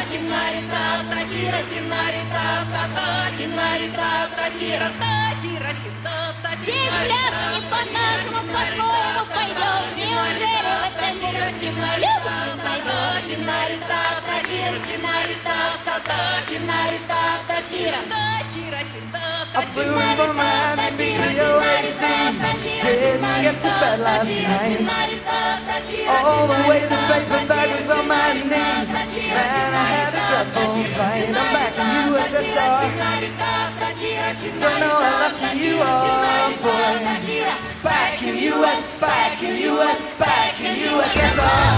Здесь пляж не по-нашему, по-своему пойдем. Неужели в этом мире темно любим найдем? I flew in from Miami Beach to OAC. Didn't get to bed last night. All the way the paper bag was on my knee. Man, I had a dreadful fight. I'm back in USSR. Don't know how lucky you are, boy. Back in US, back in US, back in USSR.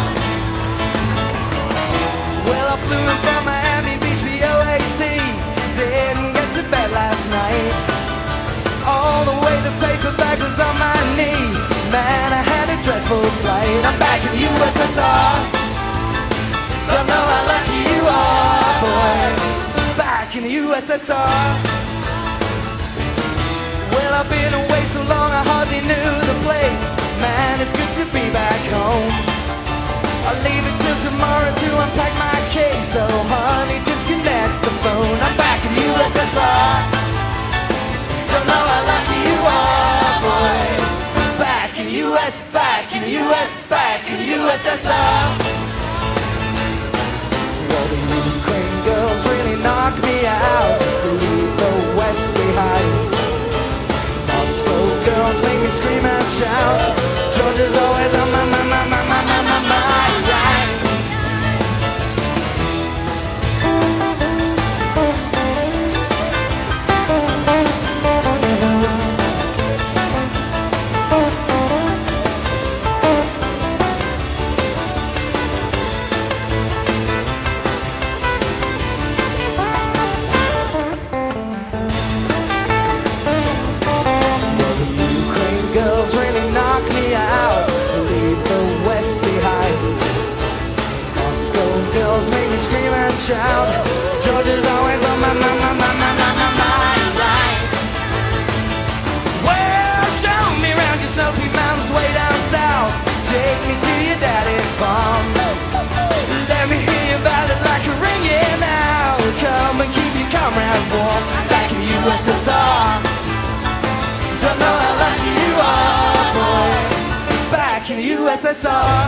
Well, I flew in from Miami Beach to OAC. Didn't get to bed last night. All the way the paper bag was on my knee. Man, I had a dreadful flight. I'm back in USSR. Don't know how lucky you are, boy. Back in the USSR. Well, I've been away so long I hardly knew the place. Man, it's good to be back home. I'll leave it till tomorrow to unpack my case. So honey, disconnect the phone. I'm back in the USSR. Don't know how lucky you are, boy. Back in the US, back in the US, back in the USSR. Well, the Ukraine girls really knock me out. Leave the West behind. Moscow girls make me scream and shout. Georgia's always on my mind. Girls really knock me out. Leave the West behind. Moscow girls make me scream and shout. Georgia's always on my mind. Well, show me around your Snowy Mountains way down south. Take me to your daddy's farm. Let me hear you ballad like a ringing out. Come and keep your comrade warm. Back in the USSR. Don't know how lucky you are, boy. Back in the USSR.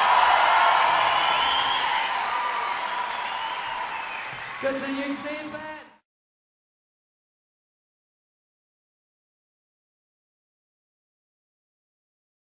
Because you see,